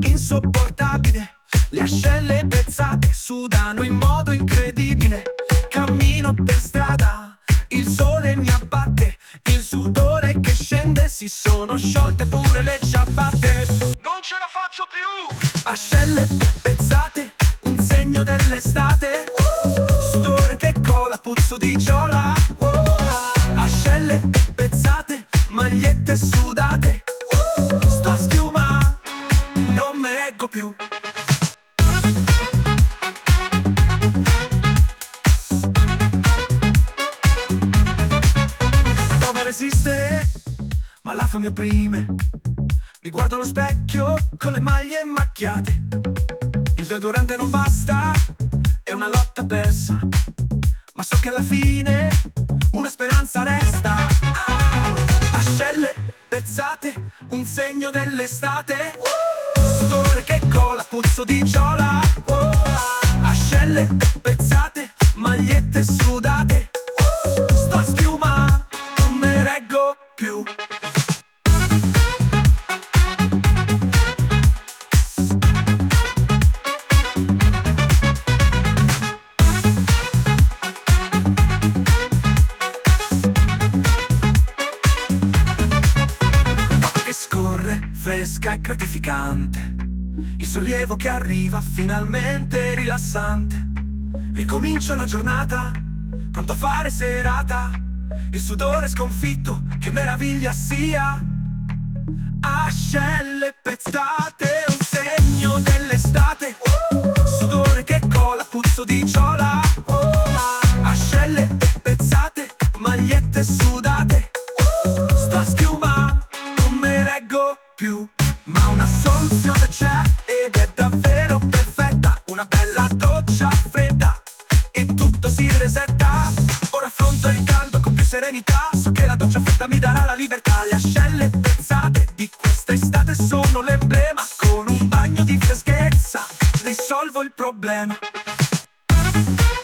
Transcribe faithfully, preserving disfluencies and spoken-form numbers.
insopportabile. Le ascelle pezzate sudano in modo incredibile. Cammino per strada, il sole mi abbatte, il sudore che scende, si sono sciolte pure le ciabatte. Non ce la faccio più! Ascelle pezzate, un segno dell'estate. Sudore che cola, puzzo di giola. Ascelle pezzate, magliette sudate. Sto a schiuma, non me reggo più. Prova a resistere, ma la fame opprime. Mi guardo allo specchio con le maglie macchiate. Il deodorante non basta, è una lotta persa, ma so che alla fine una speranza resta. Ah, ascelle pezzate, un segno dell'estate. Sudore che cola, puzzo di giola. Ascelle pezzate, magliette sudate. Sto a schiuma, non me reggo più. Fresca e gratificante, il sollievo che arriva finalmente rilassante. Ricomincio la giornata, pronto a fare serata. Il sudore sconfitto, che meraviglia sia. Ascelle pezzate, un segno dell'estate. Sudore che cola, puzzo di giola. Ascelle pezzate, magliette sudate. Sto a schiuma, non me reggo più. Ma una soluzione c'è ed è davvero perfetta. Una bella doccia fredda e tutto si resetta. Ora affronto il caldo con più serenità. So che la doccia fredda mi darà la libertà. Le ascelle pezzate di questa estate sono l'emblema. Con un bagno di freschezza risolvo il problema.